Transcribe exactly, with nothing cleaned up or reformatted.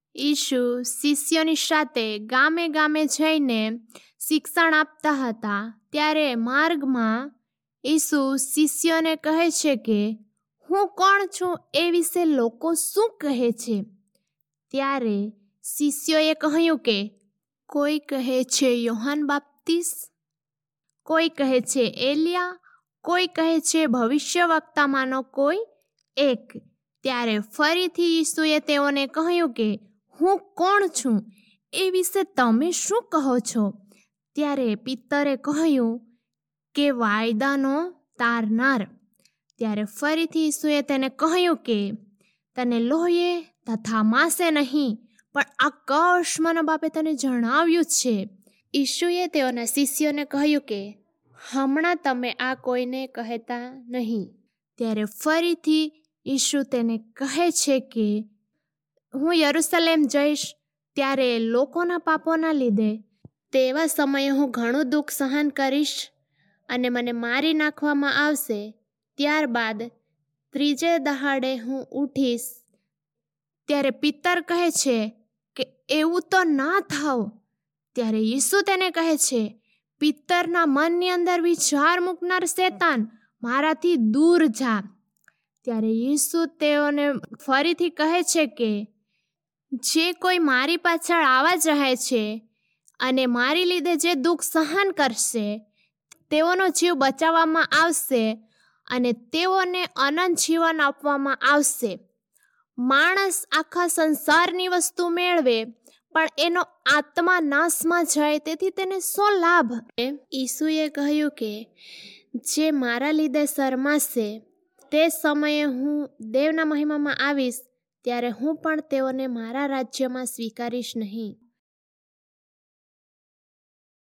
ઈસુ શિષ્યોની સાથે ગામે ગામે જઈને શિક્ષણ આપતા હતા. ત્યારે માર્ગમાં ઈસુ શિષ્યોને કહે છે કે હું કોણ છું એ વિશે લોકો શું કહે છે. ત્યારે શિષ્યોએ કહ્યું કે કોઈ કહે છે યોહાન બાપ્તિસ્ત, કોઈ કહે છે એલિયા, કોઈ કહે છે ભવિષ્યવક્તામાંનો કોઈ એક. ત્યારે ફરીથી ઈસુએ તેઓને કહ્યું કે હું કોણ છું એ વિશે તમે શું કહો છો. ત્યારે પિતરે કહ્યું કે વાયદાનો તારનાર. ત્યારે ફરીથી ઈસુએ તેને કહ્યું કે તને લોહીએ તથા માંસે નહીં, પણ આકાશમાંના બાપે તને જણાવ્યું છે. ઈસુએ તેઓના શિષ્યોને કહ્યું કે હમણાં તમે આ કોઈને કહેતા નહીં. ત્યારે ફરીથી ઈસુ તેને કહે છે કે હું યરૂશલેમ જઈશ, ત્યારે લોકોના પાપોના લીધે તેવા સમયે હું ઘણું દુઃખ સહન કરીશ અને મને મારી નાખવામાં આવશે. ત્યારબાદ ત્રીજે દહાડે હું ઉઠીશ. ત્યારે પિતર કહે છે કે એવું તો ના થાવ. ત્યારે ઈસુ તેને કહે છે, પિતરના મનની અંદર વિચાર મૂકનાર શેતાન, મારાથી દૂર જા. ત્યારે ઈસુ તેઓને ફરીથી કહે છે કે જે કોઈ મારી પાછળ આવવા ચાહે છે અને મારી લીધે જે દુઃખ સહન કરશે તેઓનો જીવ બચાવવામાં આવશે અને તેઓને અનંત જીવન આપવામાં આવશે. માણસ આખા સંસારની વસ્તુ મેળવે પણ એનો આત્મા નાશમાં જાય તેથી તેને શું લાભ? ઈસુએ કહ્યું કે જે મારા લીધે શરમાશે તે સમયે હું દેવના મહિમામાં આવીશ, ત્યારે હું પણ તેઓને મારા રાજ્યમાં સ્વીકારીશ નહીં.